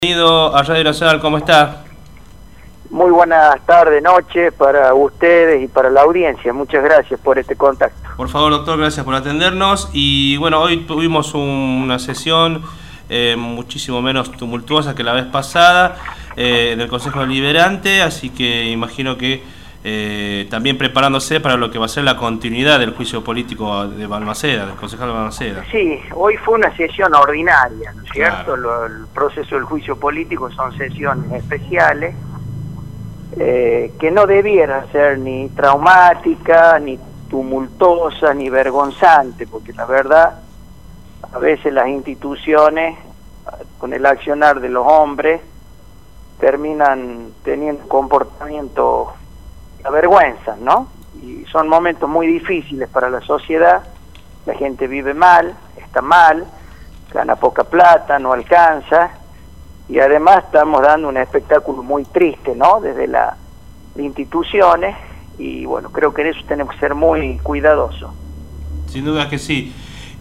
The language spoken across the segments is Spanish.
Bienvenido a Radio Nacional, ¿cómo está? Muy buenas tardes, noches para ustedes y para la audiencia. Muchas gracias por este contacto. Por favor, doctor, gracias por atendernos. Y bueno, hoy tuvimos una sesión muchísimo menos tumultuosa que la vez pasada en el Consejo Deliberante, así que imagino que también preparándose para lo que va a ser la continuidad del juicio político de Balmaceda, del concejal Balmaceda. Sí, hoy fue una sesión ordinaria, ¿no es cierto? Claro. El proceso del juicio político son sesiones especiales que no debieran ser ni traumáticas, ni tumultuosas, ni vergonzantes, porque la verdad, a veces las instituciones, con el accionar de los hombres, terminan teniendo comportamientos que avergüenzan, ¿no? Y son momentos muy difíciles para la sociedad. La gente vive mal, está mal, gana poca plata, no alcanza, y además estamos dando un espectáculo muy triste, ¿no? Desde las instituciones, y bueno, creo que en eso tenemos que ser muy cuidadosos. Sin duda que sí.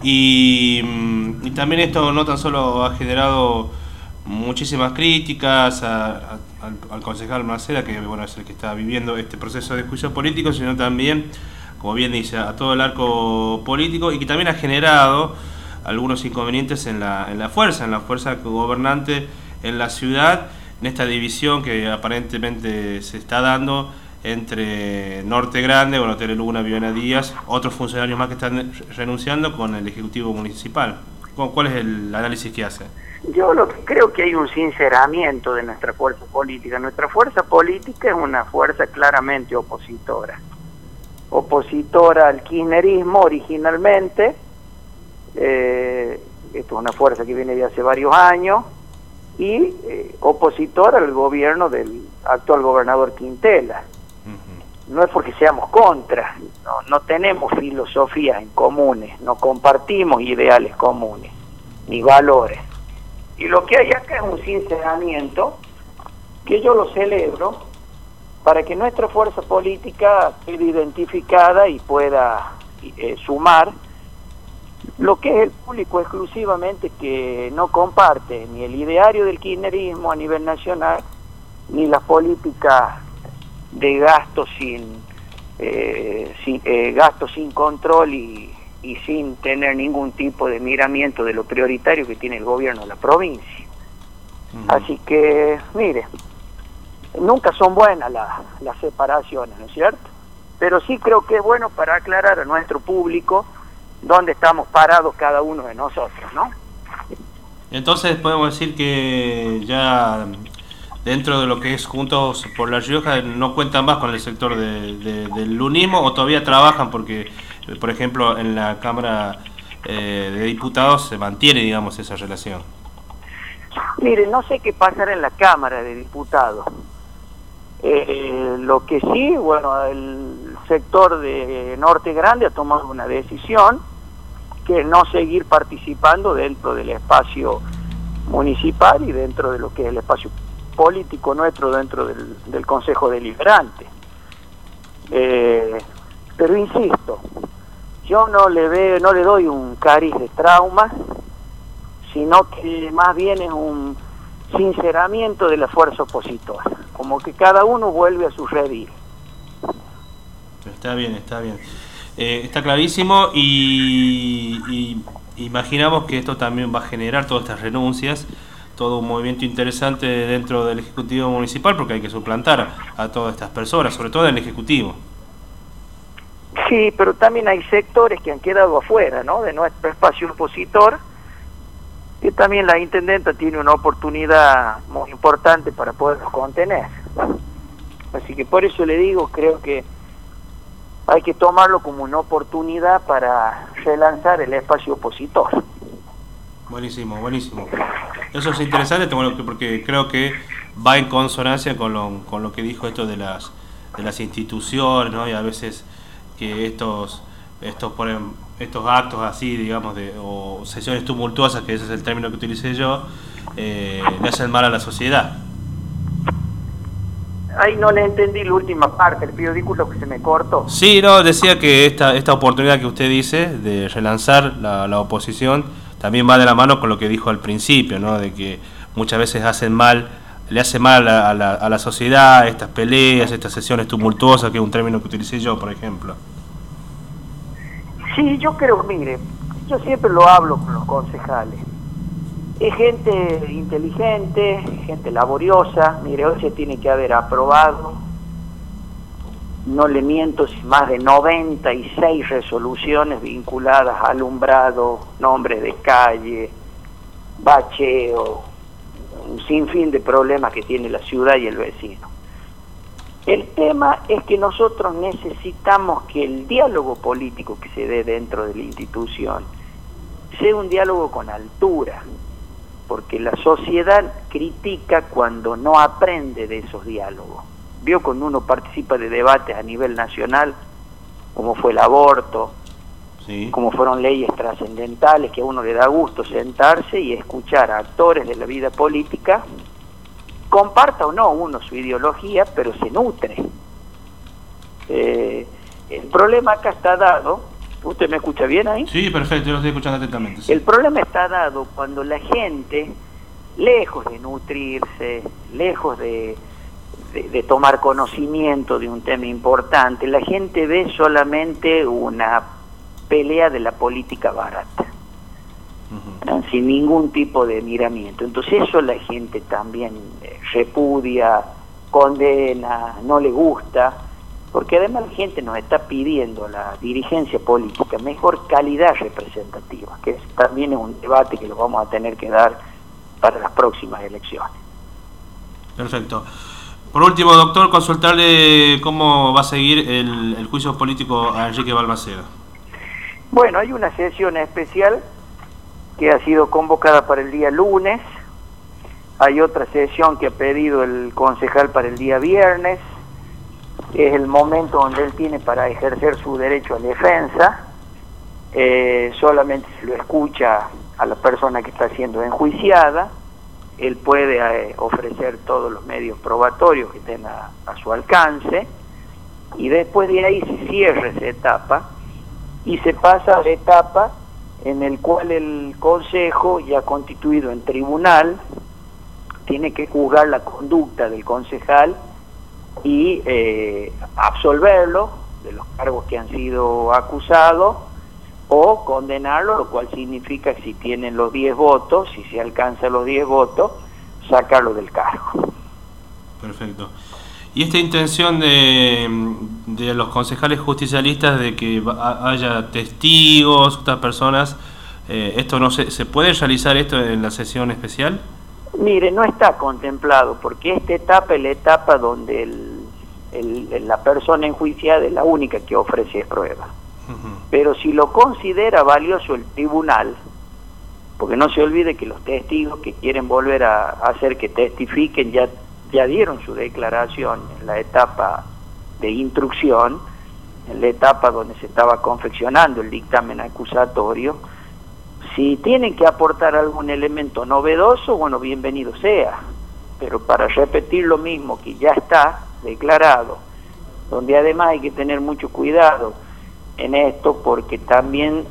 Y también esto no tan solo ha generado muchísimas críticas al concejal Balmaceda, que bueno, es el que está viviendo este proceso de juicio político, sino también, como bien dice, a todo el arco político, y que también ha generado algunos inconvenientes en la fuerza gobernante en la ciudad, en esta división que aparentemente se está dando entre Norte Grande, bueno, Teleluna, Viviana Díaz, otros funcionarios más que están renunciando con el Ejecutivo Municipal. ¿Cuál es el análisis que hace? Yo creo que hay un sinceramiento de nuestra fuerza política. Nuestra fuerza política es una fuerza claramente opositora. Opositora al kirchnerismo originalmente. Esto es una fuerza que viene de hace varios años. Y opositora al gobierno del actual gobernador Quintela. No es porque seamos contra, no tenemos filosofías en comunes, no compartimos ideales comunes, ni valores. Y lo que hay acá es un sinceramiento, que yo lo celebro, para que nuestra fuerza política quede identificada y pueda sumar lo que es el público exclusivamente que no comparte ni el ideario del kirchnerismo a nivel nacional, ni las políticas de gasto sin control y sin tener ningún tipo de miramiento de lo prioritario que tiene el gobierno de la provincia. Así que, mire, nunca son buenas las separaciones, ¿no es cierto? Pero sí creo que es bueno para aclarar a nuestro público dónde estamos parados cada uno de nosotros, ¿no? Entonces podemos decir que ya dentro de lo que es Juntos por La Rioja no cuentan más con el sector del lunismo, o todavía trabajan porque, por ejemplo, en la Cámara de Diputados se mantiene, digamos, esa relación. Mire, no sé qué pasará en la Cámara de Diputados. Lo que sí, bueno, el sector de Norte Grande ha tomado una decisión, que es no seguir participando dentro del espacio municipal y dentro de lo que es el espacio político nuestro dentro del Consejo Deliberante. Pero insisto, yo no le doy un cariz de trauma, sino que más bien es un sinceramiento de la fuerza opositora, como que cada uno vuelve a su redil. Está bien, está clarísimo, y imaginamos que esto también va a generar todas estas renuncias, todo un movimiento interesante dentro del Ejecutivo Municipal, porque hay que suplantar a todas estas personas, sobre todo en el Ejecutivo. Sí, pero también hay sectores que han quedado afuera, ¿no?, de nuestro espacio opositor, que también la intendenta tiene una oportunidad muy importante para poderlos contener. Así que por eso le digo, creo que hay que tomarlo como una oportunidad para relanzar el espacio opositor. Buenísimo. Eso es interesante porque creo que va en consonancia con lo que dijo esto de las instituciones, ¿no? Y a veces que estos actos así, digamos, o sesiones tumultuosas, que ese es el término que utilicé yo, le hacen mal a la sociedad. Ahí no le entendí la última parte, le pido disculpas que se me cortó. Sí, no, decía que esta oportunidad que usted dice de relanzar la oposición también va de la mano con lo que dijo al principio, ¿no? De que muchas veces le hace mal a la sociedad, estas peleas, estas sesiones tumultuosas, que es un término que utilicé yo, por ejemplo. Sí, yo creo, mire, yo siempre lo hablo con los concejales. Es gente inteligente, gente laboriosa. Mire, hoy se tiene que haber aprobado, no le miento, más de 96 resoluciones vinculadas a alumbrado, nombres de calle, bacheo, un sinfín de problemas que tiene la ciudad y el vecino. El tema es que nosotros necesitamos que el diálogo político que se dé dentro de la institución sea un diálogo con altura, porque la sociedad critica cuando no aprende de esos diálogos. Vio cuando uno participa de debates a nivel nacional, como fue el aborto, sí, como fueron leyes trascendentales, que a uno le da gusto sentarse y escuchar a actores de la vida política, comparta o no uno su ideología, pero se nutre. El problema acá está dado. ¿Usted me escucha bien ahí? Sí, perfecto, yo lo estoy escuchando atentamente. Sí. El problema está dado cuando la gente, lejos de nutrirse, lejos de tomar conocimiento de un tema importante, la gente ve solamente una pelea de la política barata, sin ningún tipo de miramiento. Entonces eso la gente también repudia, condena, no le gusta, porque además la gente nos está pidiendo, la dirigencia política, mejor calidad representativa, que también es un debate que lo vamos a tener que dar para las próximas elecciones. Perfecto. Por último, doctor, consultarle cómo va a seguir el juicio político a Enrique Balmaceda. Bueno, hay una sesión especial que ha sido convocada para el día lunes, hay otra sesión que ha pedido el concejal para el día viernes. Es el momento donde él tiene para ejercer su derecho a defensa. Solamente se lo escucha a la persona que está siendo enjuiciada. Él puede ofrecer todos los medios probatorios que tenga a su alcance, y después de ahí se cierra esa etapa y se pasa a la etapa en el cual el Consejo, ya constituido en tribunal, tiene que juzgar la conducta del concejal y absolverlo de los cargos que han sido acusados o condenarlo, lo cual significa que si tienen los 10 votos, si se alcanzan los 10 votos, sacarlo del cargo. Perfecto. ¿Y esta intención de los concejales justicialistas de que haya testigos, otras personas, esto no se puede realizar esto en la sesión especial? Mire, no está contemplado, porque esta etapa es la etapa donde la persona enjuiciada es la única que ofrece prueba. Pero si lo considera valioso el tribunal, porque no se olvide que los testigos que quieren volver a hacer que testifiquen ya dieron su declaración en la etapa de instrucción, en la etapa donde se estaba confeccionando el dictamen acusatorio. Si tienen que aportar algún elemento novedoso, bueno, bienvenido sea, pero para repetir lo mismo que ya está declarado, donde además hay que tener mucho cuidado en esto, porque también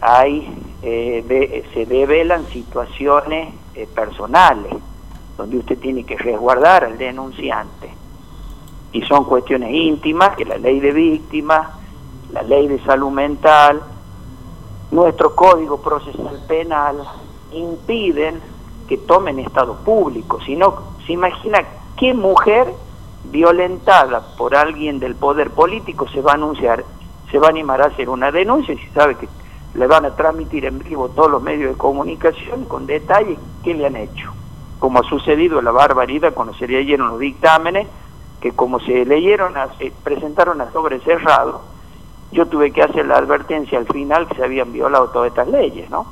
se develan situaciones personales, donde usted tiene que resguardar al denunciante, y son cuestiones íntimas que la ley de víctimas, la ley de salud mental, nuestro Código Procesal Penal impiden que tomen estado público. Si no, se imagina qué mujer violentada por alguien del poder político se va a animar a hacer una denuncia si sabe que le van a transmitir en vivo todos los medios de comunicación con detalles qué le han hecho, como ha sucedido la barbaridad cuando se leyeron los dictámenes, que como se presentaron a sobre cerrado, yo tuve que hacer la advertencia al final que se habían violado todas estas leyes, ¿no?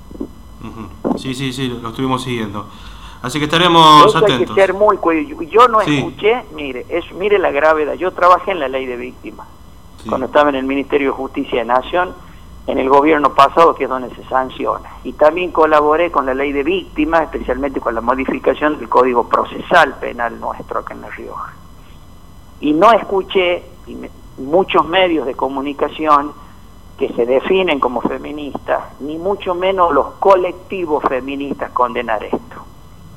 Sí, lo estuvimos siguiendo. Así que estaremos eso atentos. Hay que ser muy cuidado. Yo no escuché, mire la gravedad. Yo trabajé en la ley de víctimas, cuando estaba en el Ministerio de Justicia de Nación, en el gobierno pasado, que es donde se sanciona. Y también colaboré con la ley de víctimas, especialmente con la modificación del Código Procesal Penal nuestro acá en La Rioja. Y no escuché muchos medios de comunicación que se definen como feministas, ni mucho menos los colectivos feministas condenar esto.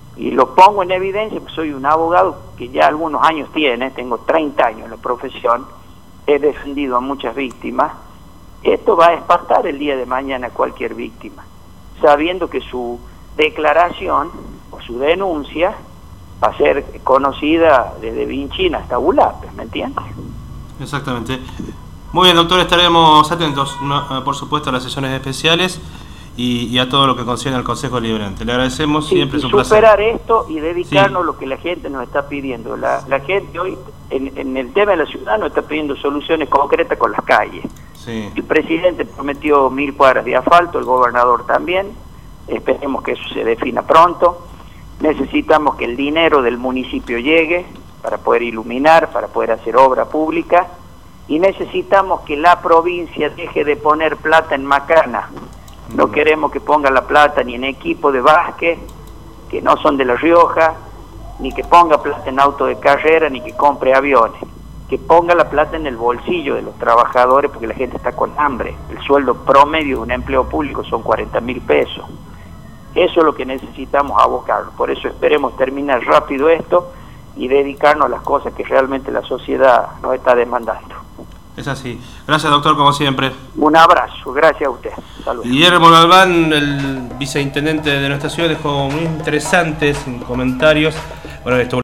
Y lo pongo en evidencia porque soy un abogado que ya algunos años tiene, tengo 30 años en la profesión, he defendido a muchas víctimas. Esto va a espantar el día de mañana a cualquier víctima, sabiendo que su declaración o su denuncia va a ser conocida desde Vinchina hasta Ulapes, ¿me entiendes? Exactamente. Muy bien, doctor, estaremos atentos, por supuesto, a las sesiones especiales y a todo lo que concierne al Consejo Deliberante. Le agradecemos, sí, siempre es un placer. Superar esto y dedicarnos sí. a lo que la gente nos está pidiendo. La gente hoy, en el tema de la ciudad, nos está pidiendo soluciones concretas con las calles. Sí. El presidente prometió 1000 cuadras de asfalto, el gobernador también. Esperemos que eso se defina pronto. Necesitamos que el dinero del municipio llegue para poder iluminar, para poder hacer obra pública, y necesitamos que la provincia deje de poner plata en macana. No queremos que ponga la plata ni en equipo de básquet, que no son de La Rioja, ni que ponga plata en auto de carrera, ni que compre aviones. Que ponga la plata en el bolsillo de los trabajadores, porque la gente está con hambre. El sueldo promedio de un empleo público son 40.000 pesos. Eso es lo que necesitamos abocar. Por eso esperemos terminar rápido esto y dedicarnos a las cosas que realmente la sociedad nos está demandando. Es así. Gracias, doctor, como siempre. Un abrazo, gracias a usted. Saludos. Guillermo Galván, el viceintendente de nuestra ciudad, dejó muy interesantes comentarios. Bueno, esto